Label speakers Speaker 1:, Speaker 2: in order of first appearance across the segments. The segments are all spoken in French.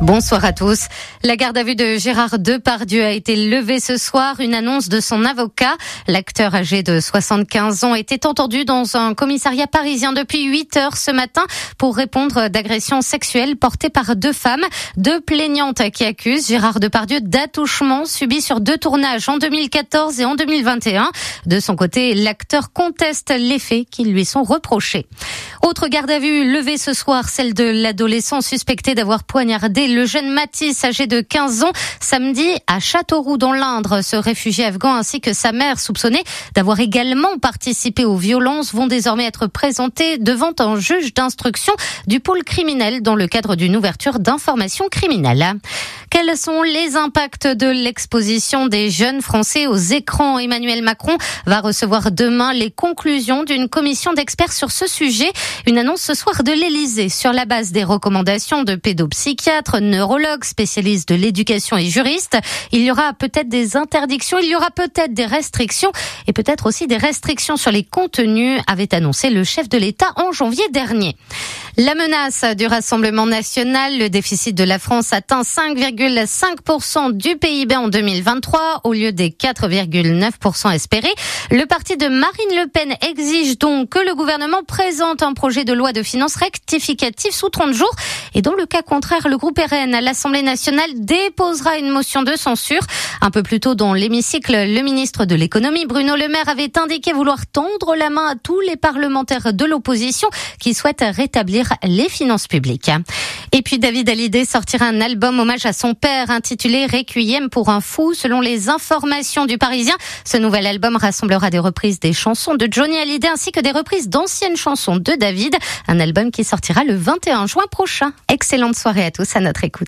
Speaker 1: Bonsoir à tous. La garde à vue de Gérard Depardieu a été levée ce soir. Une annonce de son avocat. L'acteur âgé de 75 ans était entendu dans un commissariat parisien depuis 8 heures ce matin pour répondre d'agressions sexuelles portées par 2 femmes. 2 plaignantes qui accusent Gérard Depardieu d'attouchements subis sur 2 tournages en 2014 et en 2021. De son côté, l'acteur conteste les faits qui lui sont reprochés. Autre garde à vue levée ce soir, celle de l'adolescent suspecté d'avoir poignardé le jeune Mathis, âgé de 15 ans, samedi à Châteauroux dans l'Indre. Ce réfugié afghan ainsi que sa mère, soupçonnés d'avoir également participé aux violences, vont désormais être présentés devant un juge d'instruction du pôle criminel dans le cadre d'une ouverture d'informations criminelles. Quels sont les impacts de l'exposition des jeunes Français aux écrans? Emmanuel Macron va recevoir demain les conclusions d'une commission d'experts sur ce sujet. Une annonce ce soir de l'Élysée sur la base des recommandations de pédopsychiatres, neurologues, spécialistes de l'éducation et juristes. Il y aura peut-être des interdictions, il y aura peut-être des restrictions et peut-être aussi des restrictions sur les contenus, avait annoncé le chef de l'État en janvier dernier. La menace du Rassemblement national, le déficit de la France atteint 5,5% du PIB en 2023 au lieu des 4,9% espérés. Le parti de Marine Le Pen exige donc que le gouvernement présente un projet de loi de finances rectificative sous 30 jours. Et dans le cas contraire, le groupe RN à l'Assemblée nationale déposera une motion de censure. Un peu plus tôt dans l'hémicycle, le ministre de l'économie, Bruno Le Maire, avait indiqué vouloir tendre la main à tous les parlementaires de l'opposition qui souhaitent rétablir les finances publiques. Et puis David Hallyday sortira un album hommage à son père intitulé Requiem pour un fou. Selon les informations du Parisien, ce nouvel album rassemblera des reprises des chansons de Johnny Hallyday ainsi que des reprises d'anciennes chansons de David. Un album qui sortira le 21 juin prochain. Excellente soirée à tous, à notre écoute.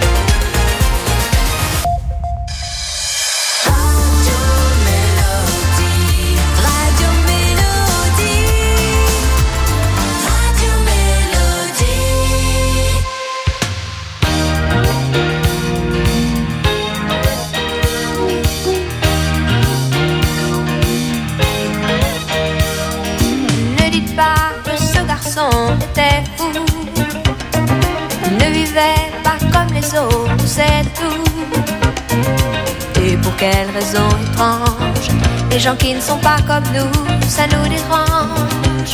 Speaker 2: Était fou, il ne vivait pas comme les autres, c'est tout. Et pour quelle raison étrange, les gens qui ne sont pas comme nous, ça nous dérange.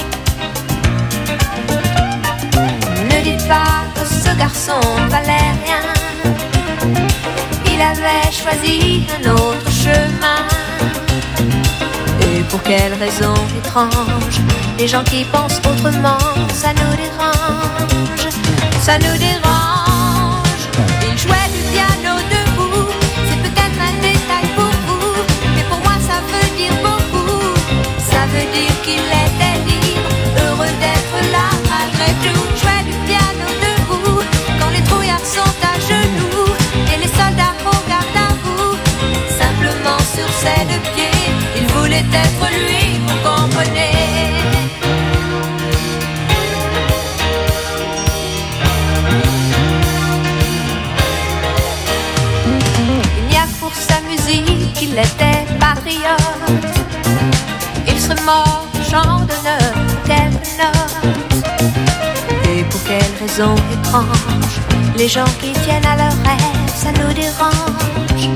Speaker 2: Ne dites pas que ce garçon valait rien, il avait choisi un autre chemin. Et pour quelle raison étrange, les gens qui pensent autrement, ça nous dérange, ça nous dérange. Il jouait du piano debout, c'est peut-être un détail pour vous, mais pour moi ça veut dire beaucoup. Ça veut dire qu'il était libre, heureux d'être là malgré tout. Jouait du piano debout, quand les trouillards sont à genoux et les soldats regardent à vous. Simplement sur ses 2 pieds, il voulait être lui, vous comprenez. Il était patriote, il serait mort, chant d'honneur, quelques notes. Et pour quelle raison étrange, les gens qui tiennent à leurs rêves, ça nous dérange.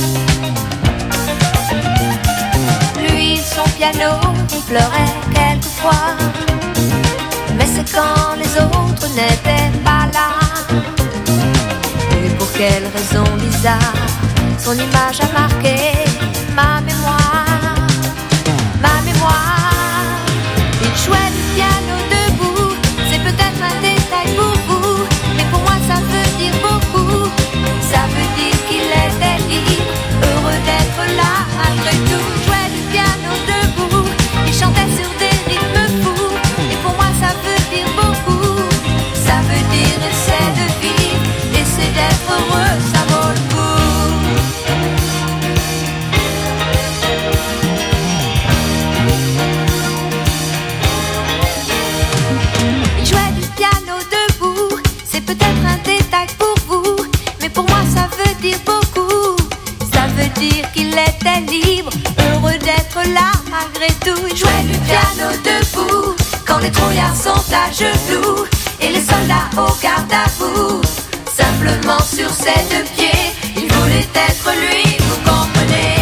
Speaker 2: Lui, son piano, il pleurait quelquefois, mais c'est quand les autres n'étaient pas là. Et pour quelle raison bizarre, son image a marqué ma mémoire, ma mémoire. Il jouait du piano debout, c'est peut-être un détail pour vous, mais pour moi ça veut dire beaucoup. Ça veut dire qu'il était libre, heureux d'être là malgré tout. Jouait du piano debout, il chantait sur des rythmes fous, et pour moi ça veut dire beaucoup. Ça veut dire essaie de vivre, essaie d'être heureux, ça vaut le coup. Libre, heureux d'être là malgré tout. Il jouait du piano debout, quand les trouillards sont à genoux et les soldats au garde à vous. simplement sur ses deux pieds. Il voulait être lui, vous comprenez.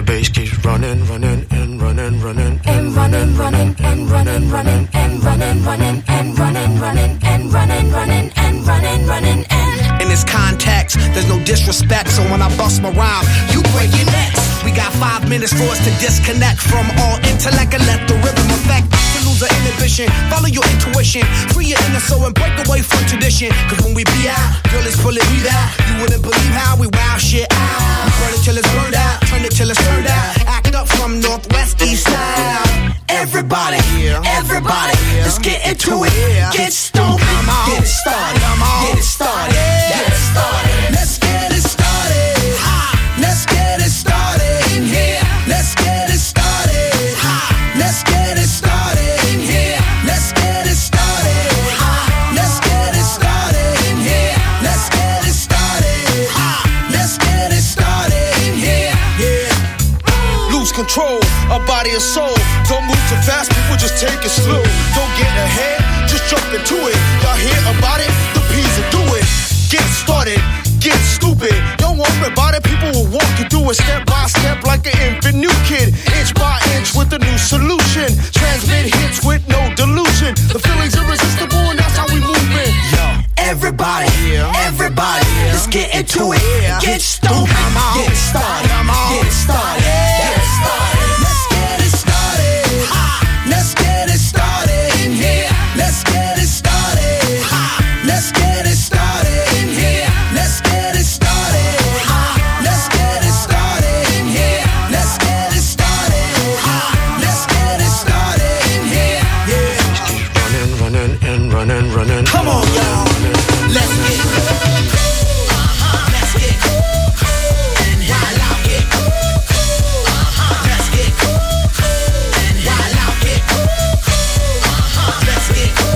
Speaker 3: bass keeps running, running, and running, running, and running, running, and running, running, and running, running, and running, running, and running, running, and running, running, and.
Speaker 4: In this context, there's no disrespect, so when I bust my rhyme, you break your necks. We got 5 minutes for us to disconnect from all intellect and let the rhythm affect. To lose the inhibition, follow your intuition, free your inner soul and break away from tradition. Cause when we be out, girl, it's pulling me out. You wouldn't believe how we wow shit out. We burn it till it's burned out, turn it till it's turned out. Act up from Northwest East Side. Everybody, everybody, let's get into it. Get stupid, get it started, get it started, get it started. Let's get it started. Let's get it started in here. Let's get it started. Let's get it started in here. Let's get it started. Let's get it started in here. Let's get it started. Let's get it started in here. Yeah. Lose control of body and soul. Don't move too fast, people just take it slow. Don't get ahead, just jump into it. Y'all hear about it? The P's will do it. Get started, get stupid. Don't worry about it, people will walk you through it step by step like an infant new kid. Inch by inch with a new solution. Transmit hits with no delusion. The feeling's irresistible and that's how we move it. Yo, everybody, everybody, let's get into it. Get stupid, get it started, get it started, get it started. Let's get it started. Let's get it started in here. Let's get it started. Let's get it started in here. Let's get it started. Let's get it started in here. Let's get it started. Let's get it started in here. Yeah.
Speaker 3: Running, running, and running, running.
Speaker 4: Come on, y'all. Let's get it. Let's get it. And while I get it. Let's get it. And while I get it. Let's get it.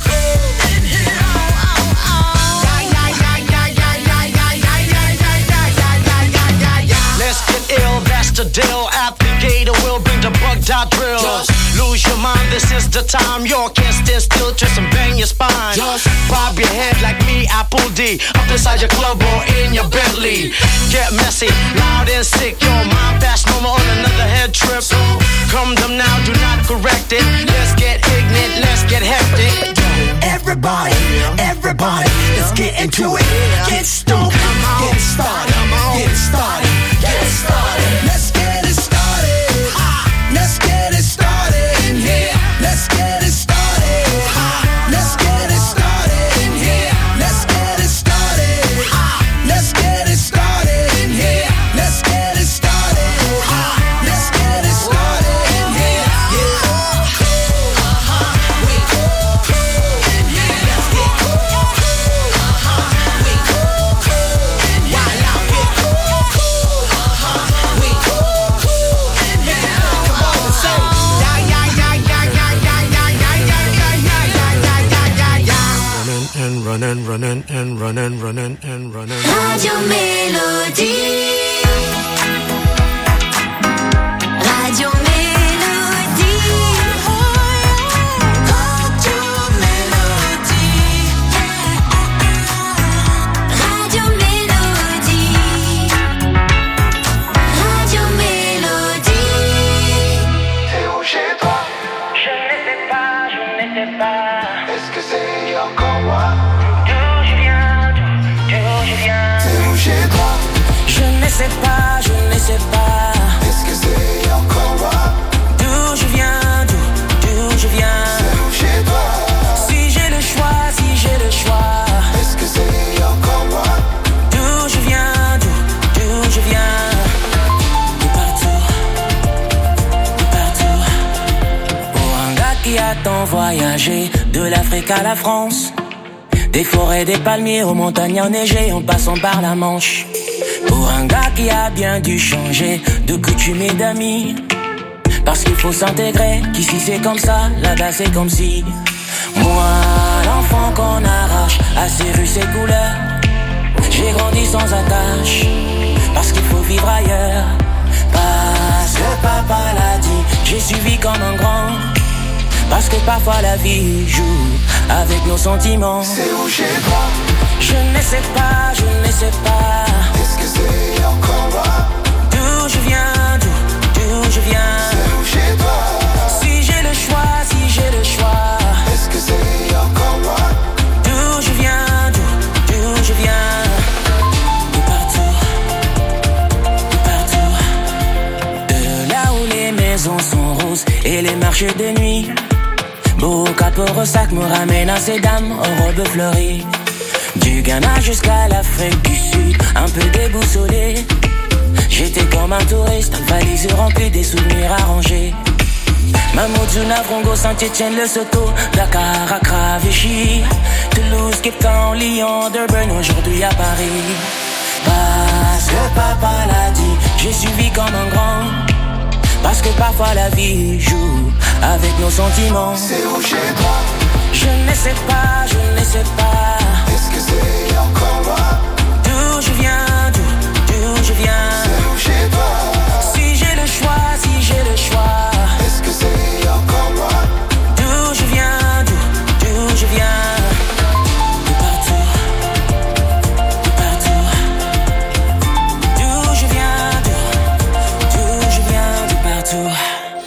Speaker 4: Let's get ill, that's the deal. Applicator will bring the bug-dot drill. Lose your mind, this is the time. You can't stand still, twist and bang your spine. Bob your head like me, Apple D. Up inside your club or in your Bentley. Get messy, loud and sick. Your mind fast, no more on another head trip. Come them now, do not correct it. Let's get ignorant, let's get hectic. Everybody, everybody, let's get into it. Get stupid, get it started, get it started, get it started. Let's get it started. Let's get it started in here. Let's get it started. Let's get it started in here. Let's get it started. Let's get it started in here. Let's get it started. Let's get it started in here.
Speaker 3: Running, running, and running, running, and running.
Speaker 2: Radio Mélodie. Radio Mélodie. Radio Mélodie. Radio Mélodie. Radio Mélodie.
Speaker 5: C'est où chez toi?
Speaker 6: Je ne sais pas, je ne sais pas.
Speaker 5: Est-ce que c'est encore moi?
Speaker 6: C'est où chez toi?
Speaker 5: Je ne sais pas, je ne sais pas. Est-ce que c'est encore moi?
Speaker 6: D'où je viens, d'où je viens.
Speaker 5: C'est où chez toi?
Speaker 6: Si j'ai le choix, si j'ai le choix.
Speaker 5: Est-ce que c'est encore moi?
Speaker 6: D'où je viens, d'où je viens. De partout, de partout. Pour un gars qui a tant voyagé, de l'Afrique à la France. Des forêts, des palmiers, aux montagnes enneigées, en passant par la Manche. Pour un gars qui a bien dû changer de coutumes et d'amis. Parce qu'il faut s'intégrer, qu'ici c'est comme ça, là-bas c'est comme si. Moi, l'enfant qu'on arrache à ses rues, ses couleurs. J'ai grandi sans attache, parce qu'il faut vivre ailleurs. Parce que papa l'a dit, j'ai suivi comme un grand. Parce que parfois la vie joue avec nos sentiments.
Speaker 5: C'est où chez toi?
Speaker 6: Je ne sais pas, je ne sais pas.
Speaker 5: Est-ce que c'est encore moi?
Speaker 6: D'où je viens, maisons sont roses et les marchés de nuit. Beau capot sac me ramène à ces dames aux robes fleuries. Du Ghana jusqu'à l'Afrique du Sud, un peu déboussolé. J'étais comme un touriste, valise remplie des souvenirs arrangés. Mamoudzou, Navrongo, Saint-Étienne, Lesotho, Dakar, Accra, Vichy, Toulouse, Cape Town, Lyon, Durban, aujourd'hui à Paris. Parce que papa l'a dit, j'ai suivi comme un grand. Parce que parfois la vie joue avec nos sentiments.
Speaker 7: C'est où chez toi?
Speaker 6: Je ne sais pas, je ne sais pas.
Speaker 7: Est-ce que c'est encore moi?
Speaker 6: D'où je viens, d'où je viens.
Speaker 7: C'est où chez toi?
Speaker 6: Si j'ai le choix, si j'ai le choix.
Speaker 7: Est-ce que c'est encore moi?
Speaker 6: D'où je viens, d'où je viens. De partout, de partout. D'où je viens, d'où je viens, de partout.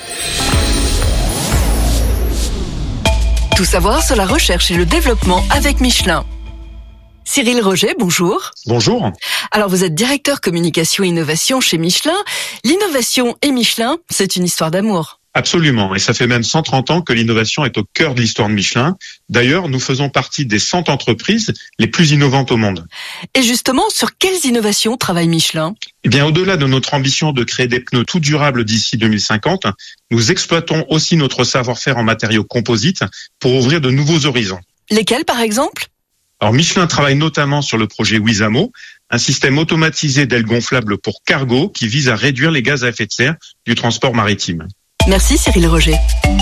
Speaker 8: Tout savoir sur la recherche et le développement avec Michelin. Cyril Roget, bonjour.
Speaker 9: Bonjour.
Speaker 8: Alors vous êtes directeur communication et innovation chez Michelin. L'innovation et Michelin, c'est une histoire d'amour.
Speaker 9: Absolument, et ça fait même 130 ans que l'innovation est au cœur de l'histoire de Michelin. D'ailleurs, nous faisons partie des 100 entreprises les plus innovantes au monde.
Speaker 8: Et justement, sur quelles innovations travaille Michelin?
Speaker 9: Eh bien, au-delà de notre ambition de créer des pneus tout durables d'ici 2050, nous exploitons aussi notre savoir-faire en matériaux composites pour ouvrir de nouveaux horizons.
Speaker 8: Lesquels, par exemple?
Speaker 9: Alors, Michelin travaille notamment sur le projet Wizamo, un système automatisé d'ailes gonflables pour cargo qui vise à réduire les gaz à effet de serre du transport maritime.
Speaker 8: Merci Cyril Roget.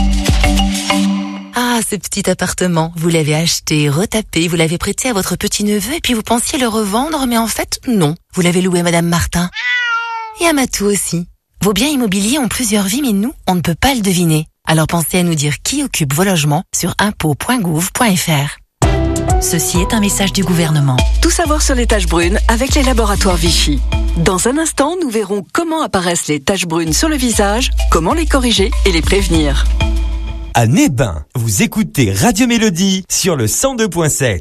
Speaker 10: Ah, ce petit appartement, vous l'avez acheté, retapé, vous l'avez prêté à votre petit-neveu et puis vous pensiez le revendre, mais en fait, non. Vous l'avez loué à Madame Martin. Et à Matou aussi. Vos biens immobiliers ont plusieurs vies, mais nous, on ne peut pas le deviner. Alors pensez à nous dire qui occupe vos logements sur impôts.gouv.fr.
Speaker 11: Ceci est un message du gouvernement.
Speaker 8: Tout savoir sur les taches brunes avec les laboratoires Vichy. Dans un instant, nous verrons comment apparaissent les taches brunes sur le visage, comment les corriger et les prévenir.
Speaker 12: À Nébin, vous écoutez Radio Mélodie sur le 102.7.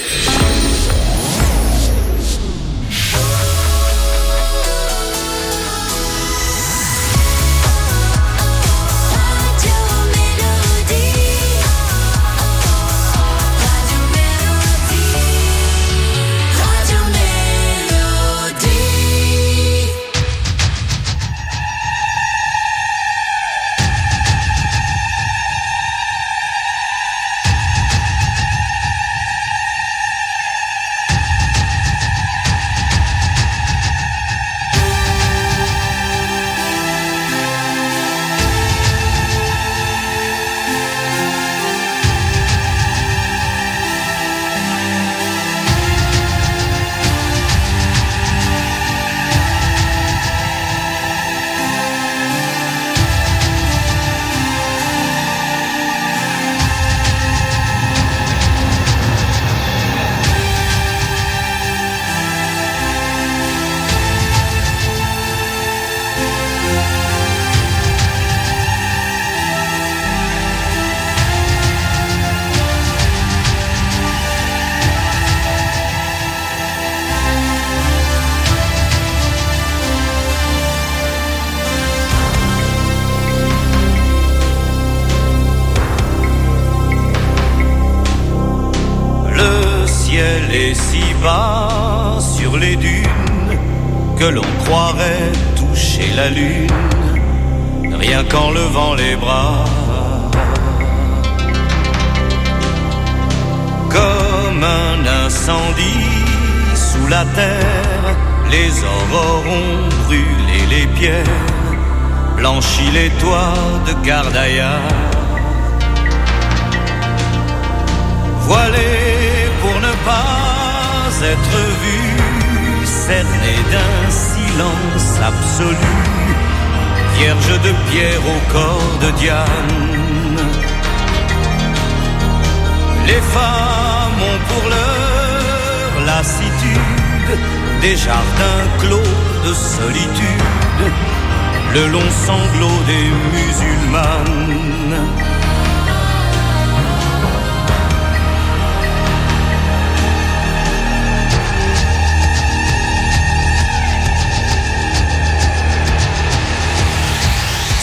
Speaker 13: Et si bas sur les dunes que l'on croirait toucher la lune, rien qu'en levant les bras. Comme un incendie sous la terre, les aurores ont brûlé les pierres, blanchi les toits de Gardaïa. Voilé pour ne pas être vu, cerné d'un silence absolu, vierge de pierre au corps de Diane. Les femmes ont pour leur lassitude des jardins clos de solitude, le long sanglot des musulmanes.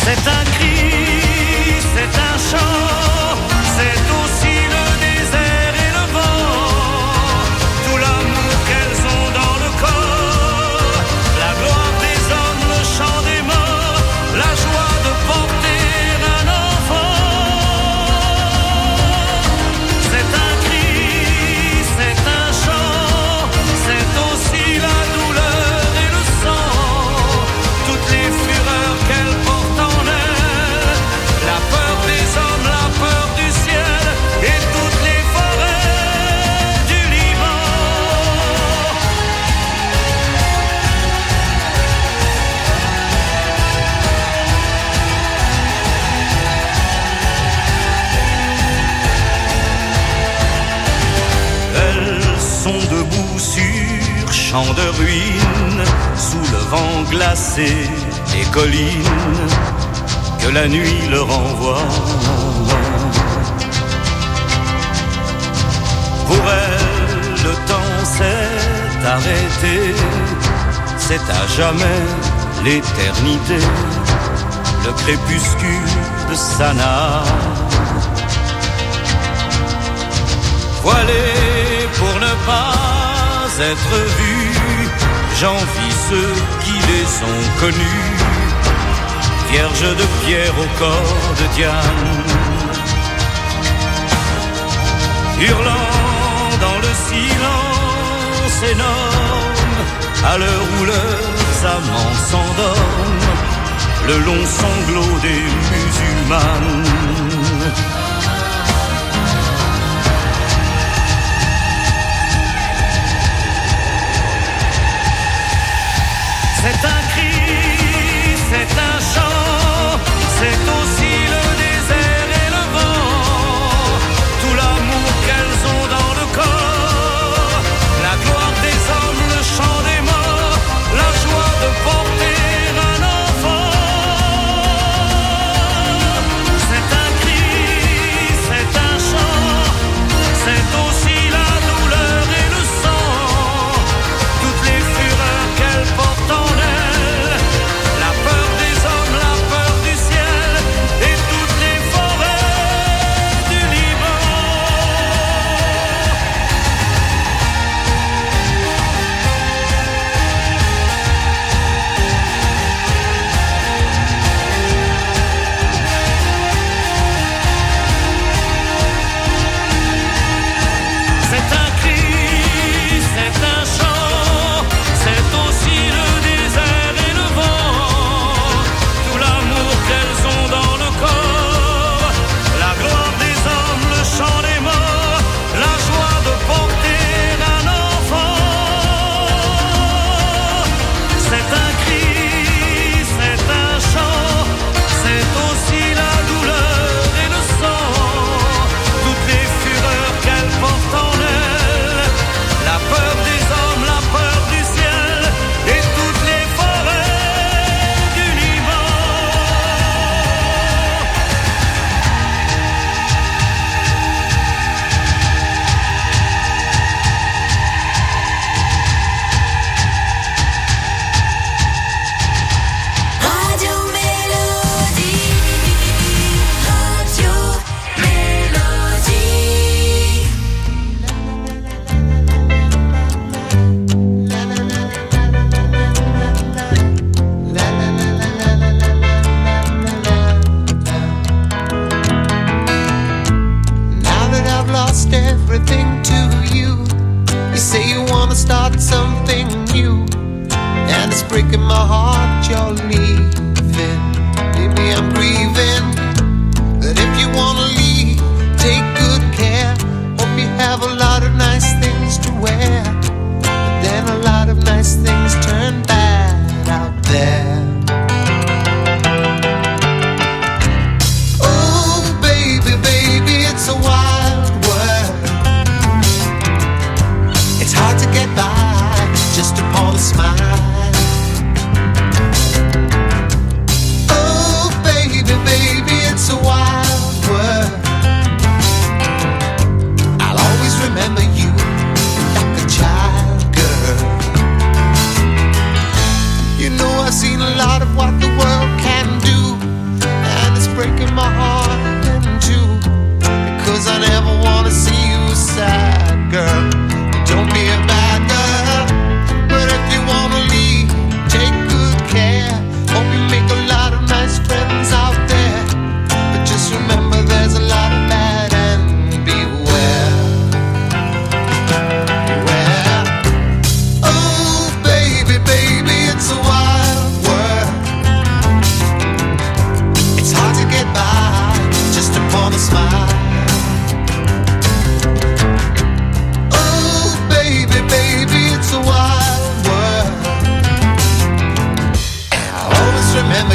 Speaker 13: C'est un cri, c'est un chant, c'est aussi le désert et le vent, tout l'amour qu'elles ont dans le corps, la gloire des hommes, le chant des morts, la joie de porter un enfant. C'est un cri, c'est un chant, c'est aussi la douleur et le sang, toutes les fureurs qu'elles portent en elles, la peur des hommes, la peur du ciel et toutes les forêts du Liban. Elles sont debout sur champs de ruines, sous le vent glacé des collines que la nuit leur envoie. Pour elles, le temps s'est arrêté, c'est à jamais l'éternité, le crépuscule de Sanaa. Voilés pour ne pas être vus, j'envie ceux qui les ont connus, vierges de pierre au corps de Diane, hurlant dans le silence énorme, à l'heure où leurs amants s'endorment, le long sanglot des musulmanes. C'est un cri, c'est un chant, c'est aussi le désert et le vent, tout l'amour qu'elles ont dans le corps, la gloire des hommes, le chant des morts, la joie de porter un enfant. C'est un cri, c'est un chant, c'est aussi la douleur et le sang, toutes les fureurs qu'elles portent en elles,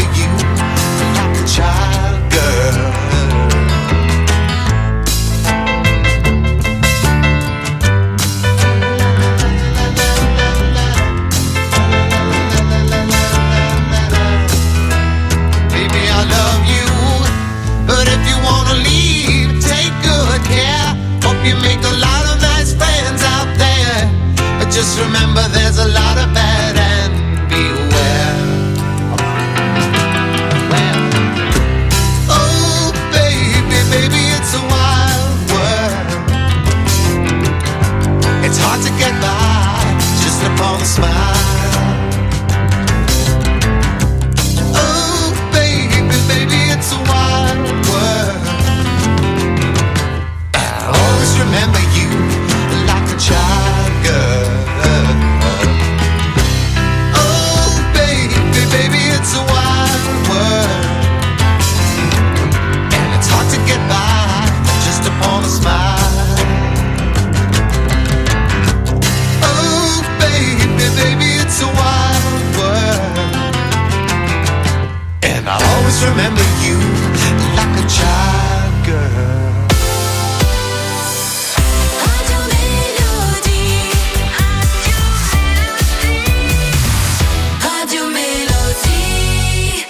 Speaker 14: you like a child, girl. Baby, I love you, but if you wanna leave, take good care. Hope you make a lot of nice friends out there. But just remember there's a lot of bad and beware. Oh, baby, baby, it's a wild world. It's hard to get by just upon a smile. Oh, baby, baby, it's a wild world. Always remember you like a child, girl. Oh, baby, baby, it's a wild world. And it's hard to get by just upon a smile. Oh, baby, baby, it's a wild world. And I'll always remember you like a child, girl.
Speaker 15: Radio Mélodie.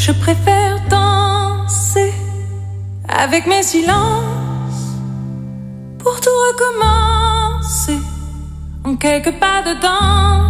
Speaker 16: Je préfère danser avec mes silences pour tout recommencer en quelques pas dedans.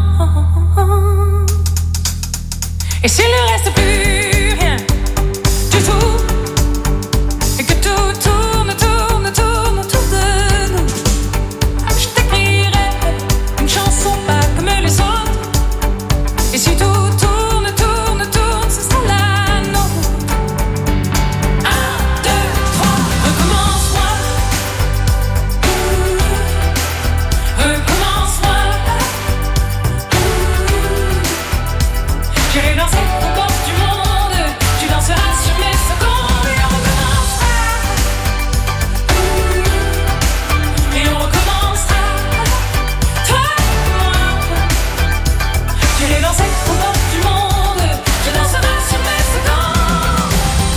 Speaker 16: Et s'il ne reste plus rien du tout, et que tout tourne, tourne, tourne autour de nous, je t'écrirai une chanson pas comme les autres. Et si tout tourne, tourne, tourne, ce sera la nôtre. 1, 2, 3, recommence-moi. Recommence-moi. J'irai danser au bord du monde. Tu danseras sur mes secondes. Et on recommencera. Et on recommencera. Toi et moi. J'irai danser au bord du monde. Tu danseras sur mes secondes.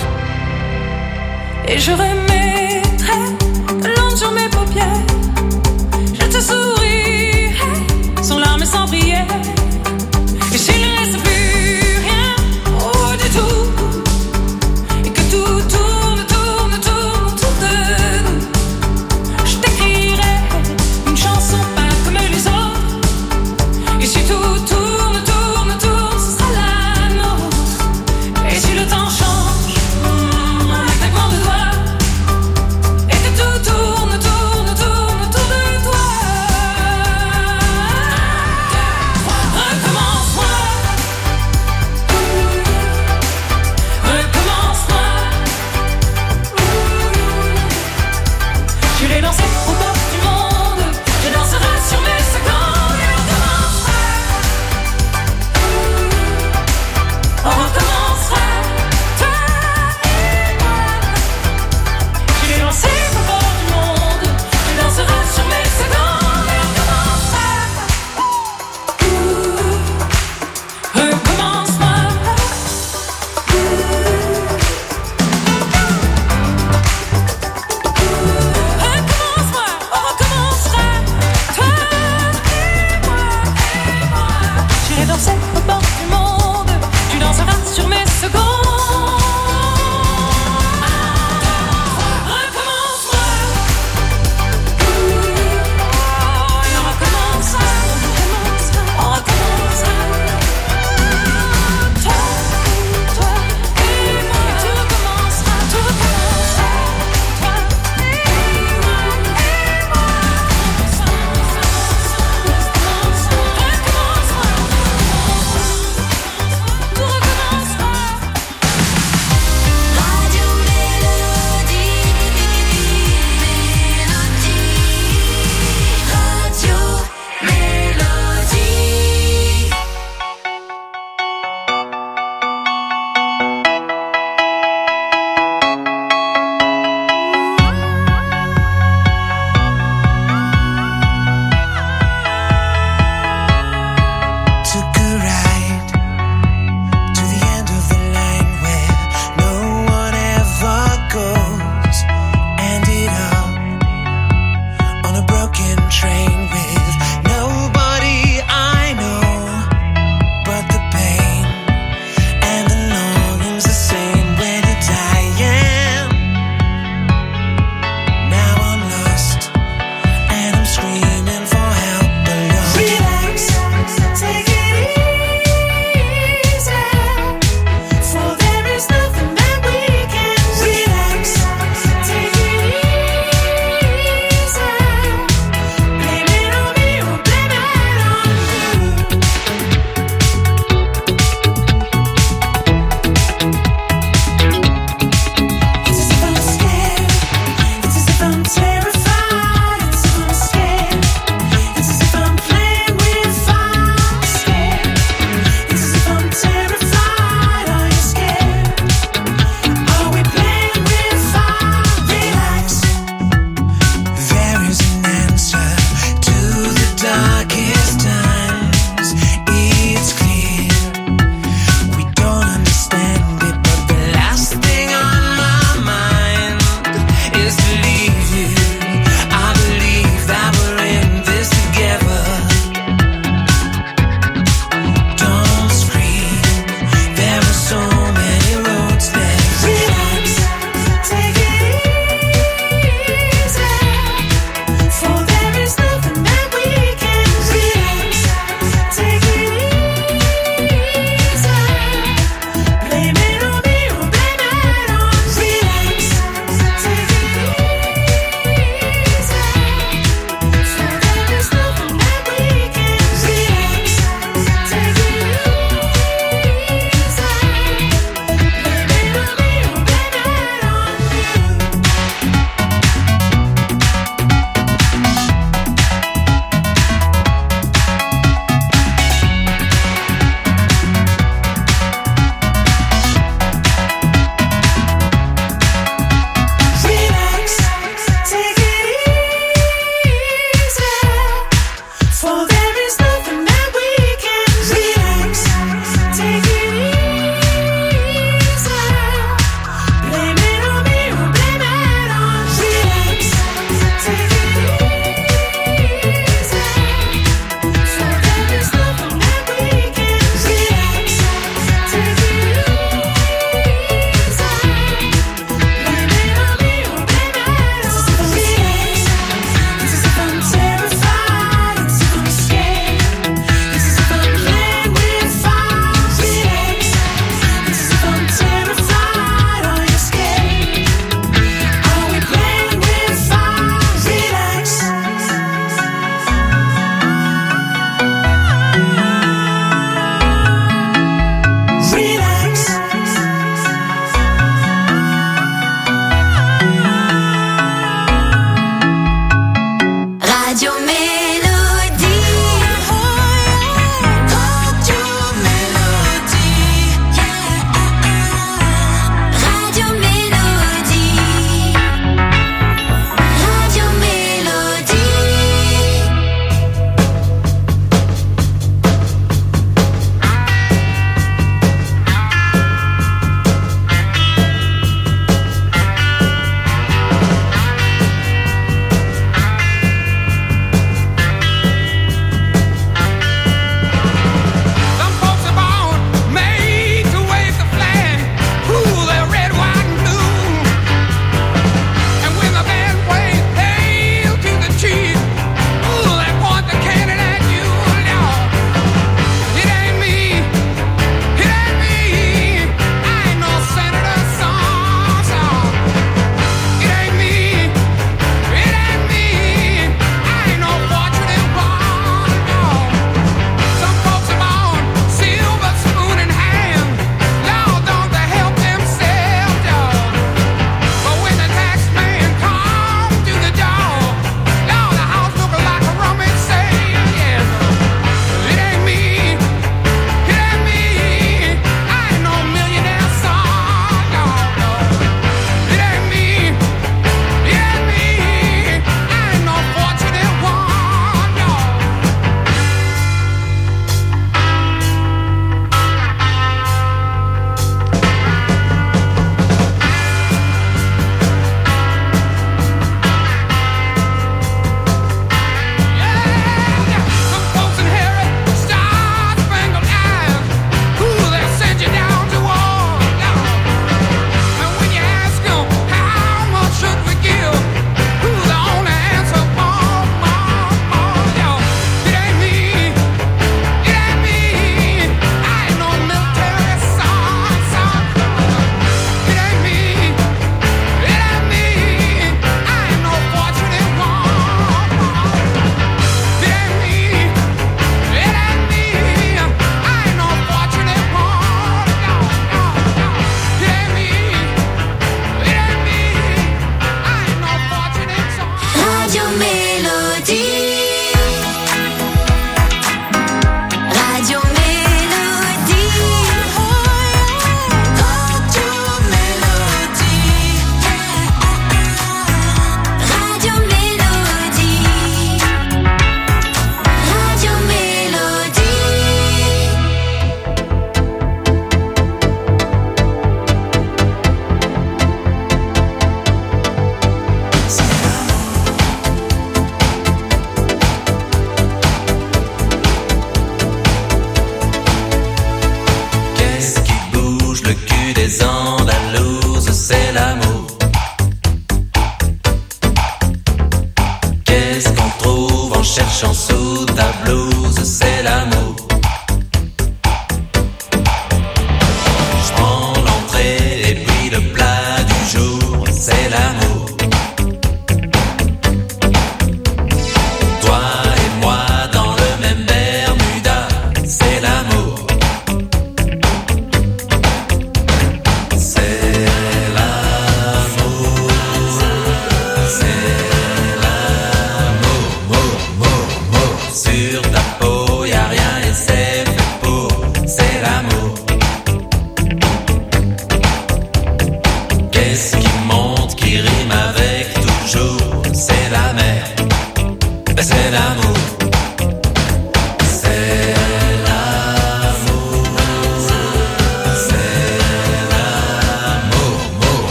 Speaker 16: Et je remettrai de l'onde sur mes paupières. Je te sourirai sans larmes et sans prière. Et s'il ne reste plus rien, oh du tout, et que tout tourne, tourne, tourne autour de nous, je t'écrirai une chanson pas comme les autres. Et si tout tourne, tourne, tourne, ce sera la nôtre. Et si le temps change, un claquement de doigts,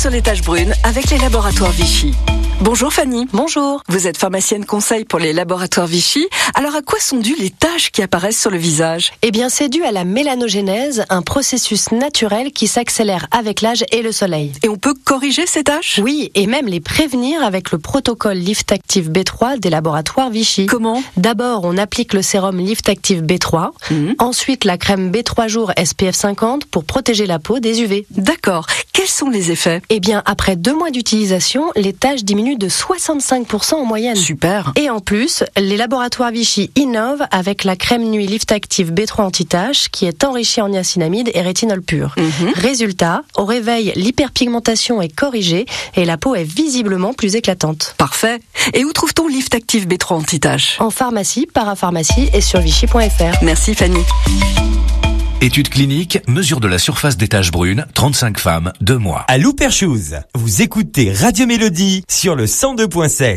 Speaker 8: sur les taches brunes avec les laboratoires Vichy. Bonjour Fanny.
Speaker 1: Bonjour.
Speaker 8: Vous êtes pharmacienne conseil pour les laboratoires Vichy. Alors à quoi sont dues les taches qui apparaissent sur le visage?
Speaker 17: Eh bien c'est dû à la mélanogénèse, un processus naturel qui s'accélère avec l'âge et le soleil.
Speaker 8: Et on peut corriger ces taches?
Speaker 17: Oui, et même les prévenir avec le protocole Lift Active B3 des laboratoires Vichy.
Speaker 8: Comment?
Speaker 17: D'abord, on applique le sérum Lift Active B3, ensuite la crème B3 jours SPF 50 pour protéger la peau des UV.
Speaker 8: D'accord. Quels sont les effets?
Speaker 17: Eh bien, après 2 mois d'utilisation, les taches diminuent de 65% en moyenne.
Speaker 8: Super.
Speaker 17: Et en plus, les laboratoires Vichy innovent avec la crème nuit Lift Active B3 anti-taches qui est enrichie en niacinamide et rétinol pur. Résultat, au réveil, l'hyperpigmentation est corrigée et la peau est visiblement plus éclatante.
Speaker 8: Parfait. Et où trouve-t-on Lift Active B3 anti-taches?
Speaker 17: En pharmacie, parapharmacie et sur vichy.fr.
Speaker 8: Merci Fanny.
Speaker 18: Étude clinique, mesure de la surface des taches brunes, 35 femmes, 2 mois.
Speaker 12: À Looper Shoes, vous écoutez Radio Mélodie sur le 102.7.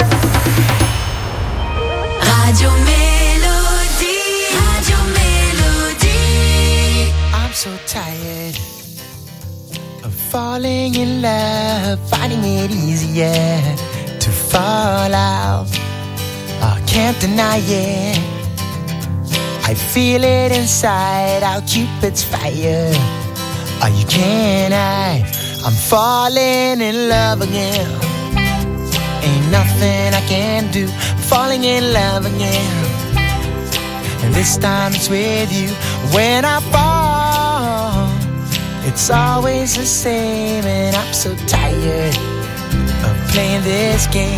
Speaker 15: Radio Mélodie, Radio Mélodie.
Speaker 19: I'm so tired of falling in love, finding it easier to fall out. I can't deny it. I feel it inside, how Cupid's fire. Oh, you can't hide. I'm falling in love again. Ain't nothing I can do. Falling in love again. And this time it's with you. When I fall, it's always the same. And I'm so tired of playing this game.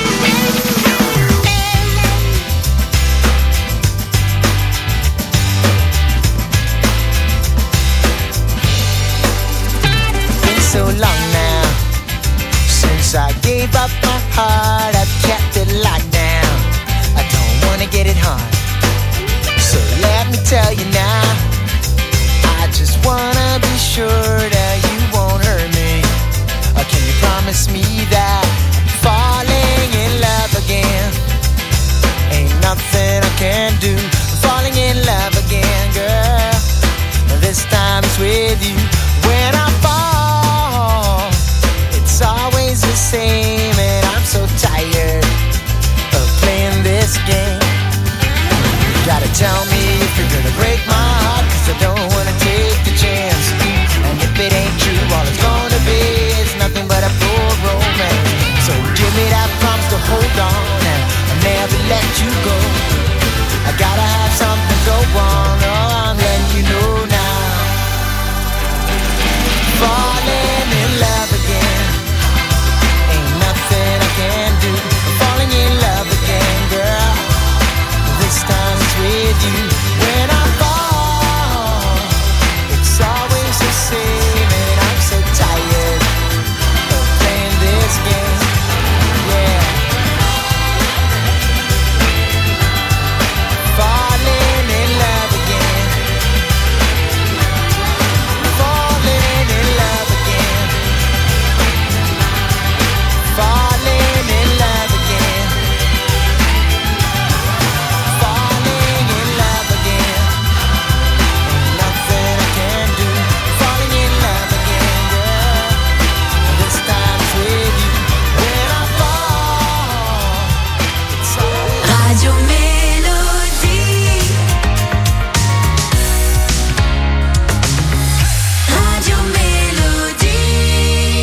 Speaker 19: So long now since I gave up my heart. I've kept it locked down. I don't wanna get it hard. So let me tell you now, I just wanna be sure that you won't hurt me. Or can you promise me that I'm falling in love again? Ain't nothing I can do. I'm falling in love again, girl. This time it's with you. When I fall, it's always the same. And I'm so tired of playing this game. You gotta tell me if you're gonna break my heart, 'cause I don't wanna take the chance. And if it ain't true, all it's gonna be is nothing but a poor romance. So give me that promise to hold on, and I'll never let you go. I gotta have something go on, oh, I'm letting you know now. Falling in love again. Ain't nothing I can do. I'm falling in love again, girl. This time it's with you. When I fall, it's always the same. And I'm so tired of playing this game. Yeah. Falling in love again. Falling in love again. Falling in love again. Falling in love again. Ain't nothing I can do. Falling in love again, girl. This time it's with you. When I fall, it's always
Speaker 15: Radio Mélodie. Radio Mélodie.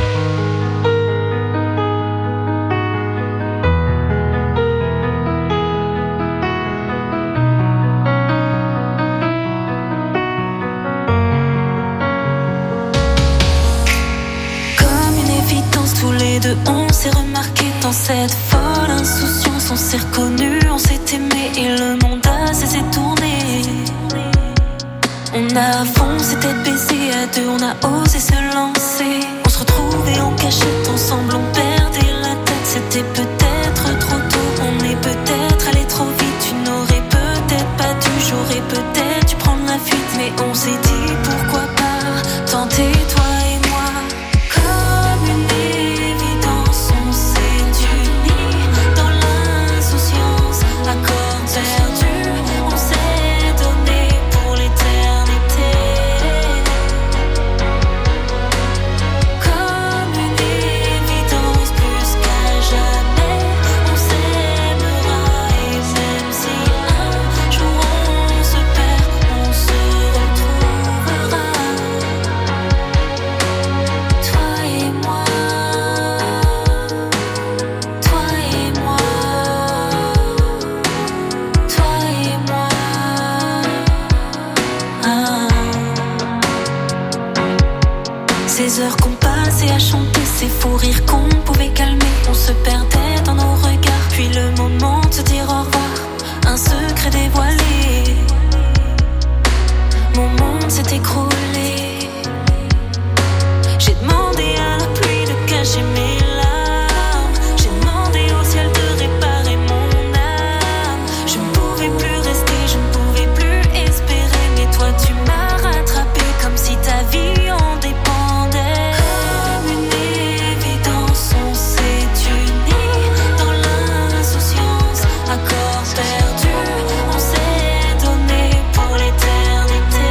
Speaker 16: Comme une évidence, tous les deux on s'est remarqué dans cette folle insouciance. On s'est reconnus, on s'est aimé et le monde a cessé de tourner. On a foncé tête baissée à deux, on a osé se lancer. On se retrouvait en cachette ensemble, on perdait la tête. C'était peut-être trop tôt, on est peut-être allé trop vite. Tu n'aurais peut-être pas dû, j'aurais peut-être dû prendre la fuite. Mais on s'est dit pourquoi pas tenter toi et moi. Comme une évidence, on s'est unis dans l'insouciance. À corps perdu, on s'est donné pour l'éternité. Comme Les heures qu'on passait à chanter, ces fous rires qu'on pouvait calmer. On se perdait dans nos regards, puis le moment de se dire au revoir, un secret dévoilé. Mon monde s'est écroulé. J'ai demandé à la pluie de cacher mes larmes. J'ai demandé au ciel de réparer mon âme. Je ne pouvais plus rester, je ne pouvais plus espérer. Mais toi tu m'as rattrapé comme si ta vie en dépendait. Comme une évidence, on s'est unis dans l'insouciance. Un corps perdu, on s'est donné pour l'éternité.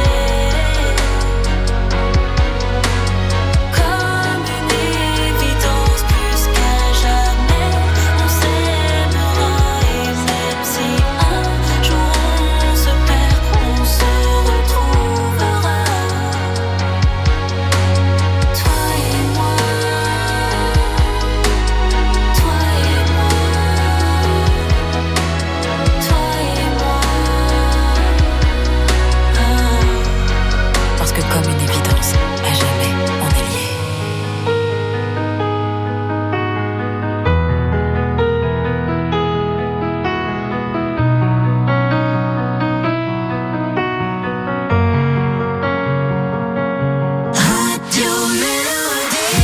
Speaker 16: Comme une évidence, plus qu'à jamais, on s'aimera. Et même si un jour on se perd, on se retrouvera. Toi et moi, toi et moi, toi et moi.
Speaker 11: Parce que comme une évidence, à jamais, on est liés.
Speaker 15: Radio Mélodie.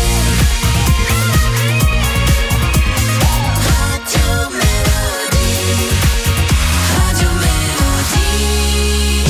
Speaker 15: Radio Mélodie. Radio Mélodie.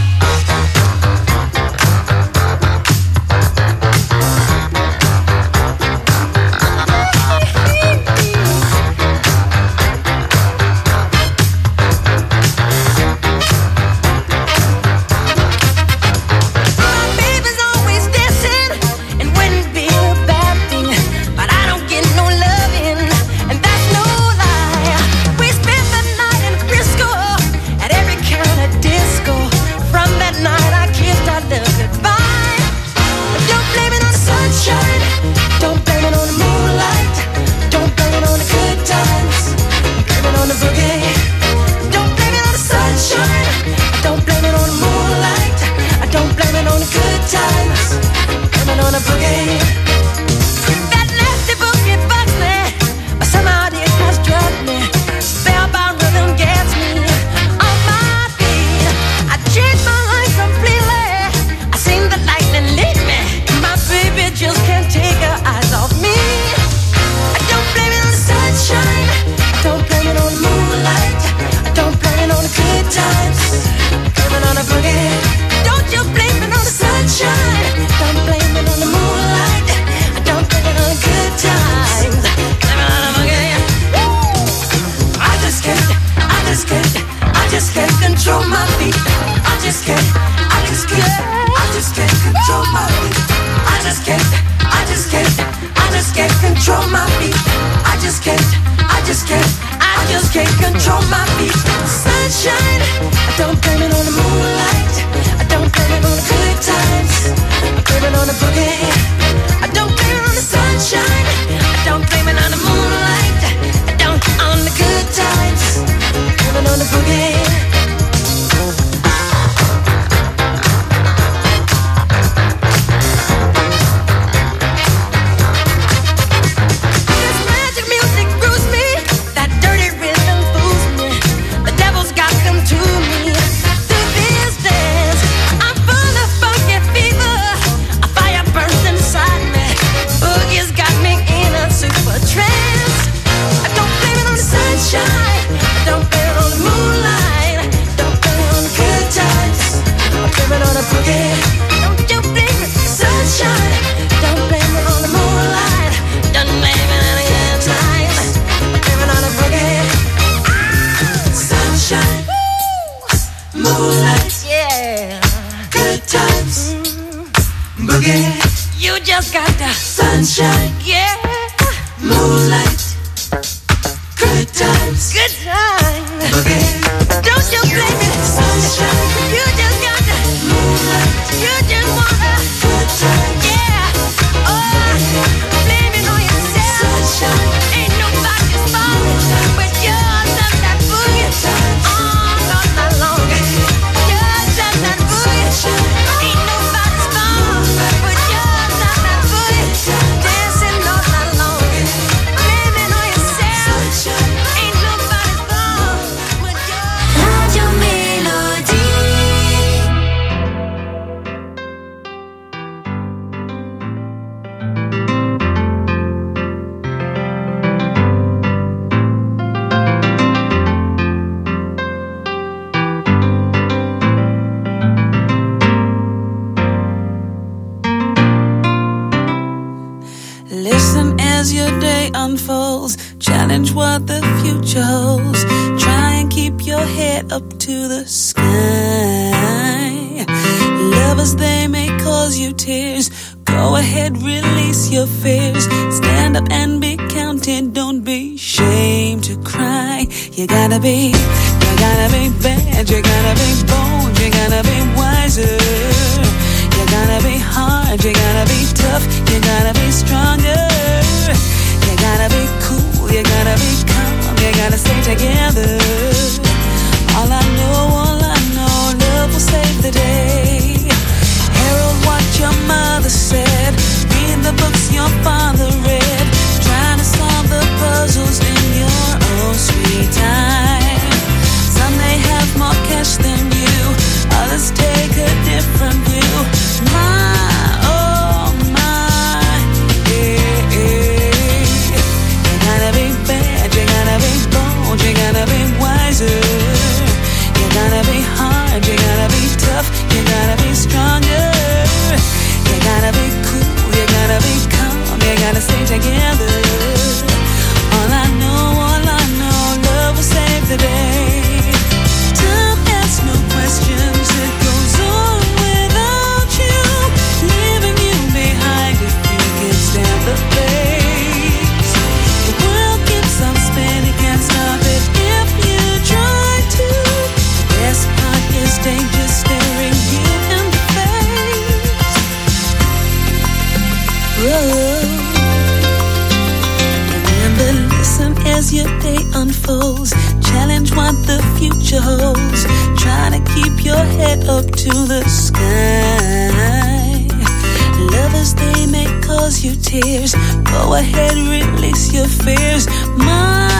Speaker 16: My baby's always dancing and wouldn't be a bad thing, but I don't get no loving, and that's no lie. We spent the night in Frisco at every kind of disco. From that night I kissed our love goodbye. But don't blame it on the sunshine, don't blame it on the moonlight, don't blame it on the good times, blame it on the boogie. Don't blame it on the sunshine, don't blame it on the moonlight, I don't blame it on the good times, blame it on the boogie. That nasty boogie bugs me, but somehow it has drugged me. Spellbound rhythm gets me on my feet. I changed my life completely, I seen the lightning lead me. My baby just can't take her eyes off me. I don't blame it on the sunshine, I don't blame it on the moonlight, I don't blame it on the good times, blame it on the boogie. Don't you blame it on the sunshine, don't blame it on the moonlight, I don't blame it on the good times, blame it on the boogie. I just can't control my feet. I just can't control my feet. I just can't control my feet. I just can't control my feet. Sunshine, I don't blame it on the moonlight, I don't blame it on the good times, I blame it on the boogie. I don't blame it on the sunshine, I don't blame it on the moonlight, I don't on the good times, I blame it on the boogie. This magic music grooves me, that dirty rhythm fools me. The devil's got them to me. Through this dance, I'm full of funky fever. A fire burns inside me. Boogie's got me in a super trance. I don't blame it on the sunshine, I don't blame it on the moonlight, don't blame it on the good times, I blame it on the boogie. Don't you blame it on the sunshine, don't blame it on the moonlight, don't blame it on the good times, I blame it on the boogie. Sunshine, moonlight, yeah, good times, boogie. You just got the sunshine, yeah, moonlight, good times, boogie. Don't you blame it, sunshine. You just got the moonlight. You just want the good times, yeah. Oh, blame it on yourself, sunshine. Ain't nobody's fault but yours and that boogie. All night long, yours and that boogie. Ain't nobody's fault but yours and that boogie. unfolds. Challenge what the future holds. Try and keep your head up to the sky. Lovers, they may cause you tears. Go ahead, release your fears. Stand up and be counted. Don't be ashamed to cry. You gotta be bad. You gotta be bold. You gotta be wiser. You gotta be hard. You gotta be tough. You gotta be stronger. You gotta be cool. You gotta be calm. You gotta stay together. All I know, love will save the day. Herald what your mother said. Read the books your father read. Trying to solve the puzzles in your own sweet time. Some may have more cash than you. Others take a different view. My, oh my, yeah, yeah. You gotta be bad. You gotta be bold. You gotta be wiser. You gotta be hard. You gotta be tough. You gotta be stronger. You gotta be cool, you gotta be calm, you gotta stay together. All I know, love will save the day. Time asks no questions, it goes on without you, leaving you behind if you can stand the pace. The world keeps on spinning, can't stop it if you try to. The best part is danger staring you in the face. Remember, listen as your day unfolds. Challenge what the future holds. Try to keep your head up to the sky. Lovers, they may cause you tears. Go ahead, release your fears. My